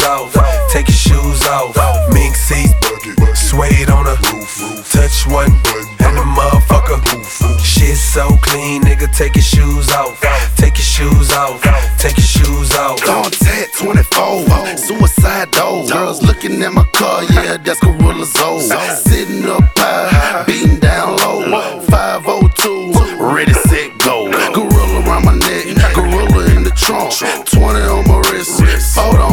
off, take your shoes off. Mink seat, suede on her, touch one, and the motherfucker. Shit so clean, nigga, take your shoes off, take your shoes off, take your shoes off. Contact 24, suicide door. Girls looking at my car, yeah, that's Gorilla Zoe. Sitting up